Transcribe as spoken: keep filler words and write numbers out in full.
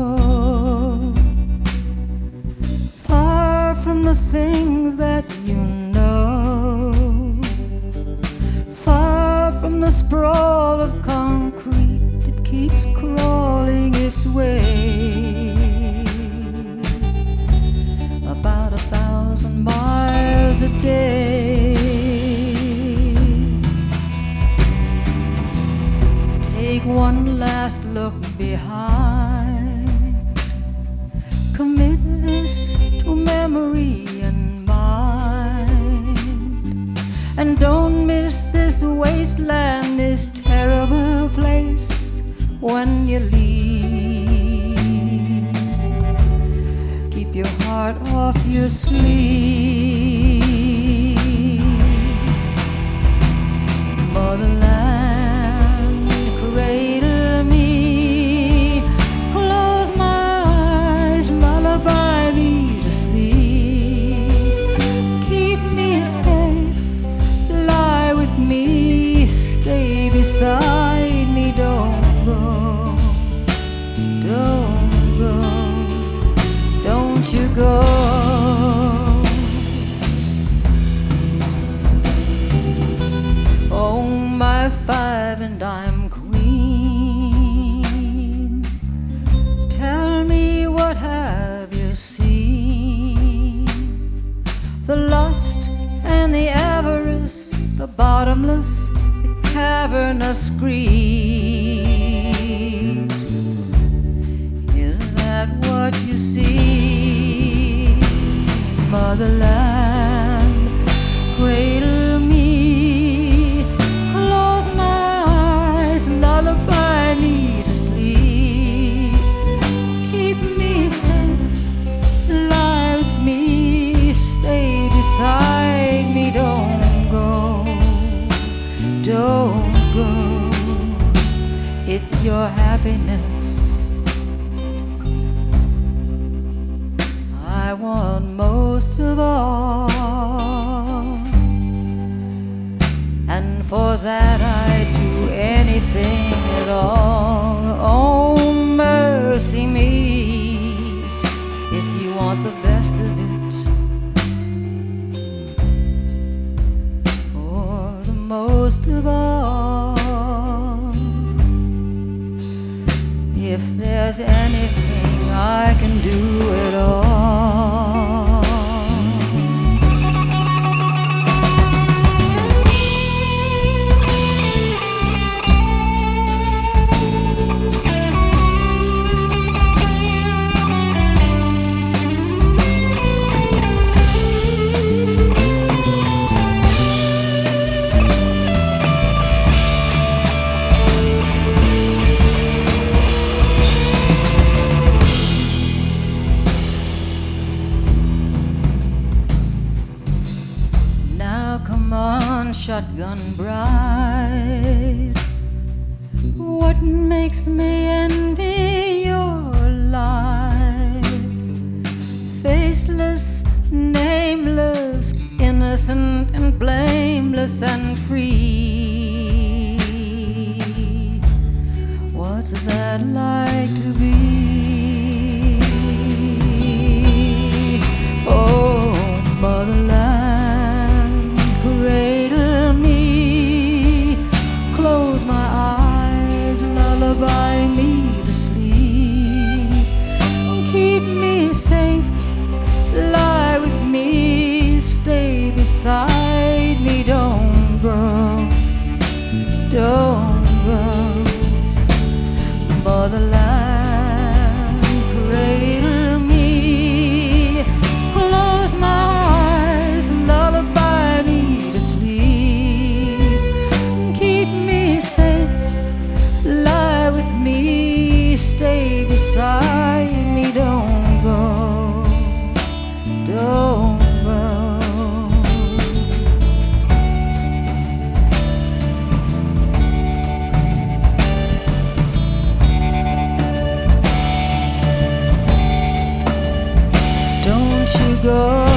far from the things that you know, far from the sprawl of concrete that keeps crawling its way. About a thousand miles a day. Take one last look behind. Commit this to memory and mind. And don't miss this wasteland, this terrible place when you leave. Keep your heart off your sleeve. Motherland, cradle me, close my eyes, lullaby me to sleep. Keep me safe, lie with me, stay beside me, don't go, don't go, don't you go. Oh, my five and dime queen, tell me, what have you seen? The lust and the avarice, the bottomless, the cavernous greed. Is that what you see? Motherland, cradle me, close my eyes, lullaby me to sleep. Keep me safe, lie with me, stay beside me, don't go, don't go. It's your happiness I want most of all, and for that I'd do anything at all. Oh, mercy me, if you want the best of it, or the most of all. If there's anything I can do at all. Shotgun bride, what makes me envy your life? Faceless, nameless, innocent and blameless and free. What's that like to be? Oh, motherland, cradle me, close my eyes, lullaby me to sleep. Keep me safe, lie with me, stay beside me, don't go, don't go. Motherland, cradle me, close my eyes, lullaby me to sleep. Keep me safe, lie with me, stay beside me, don't go, don't go. Don't you go.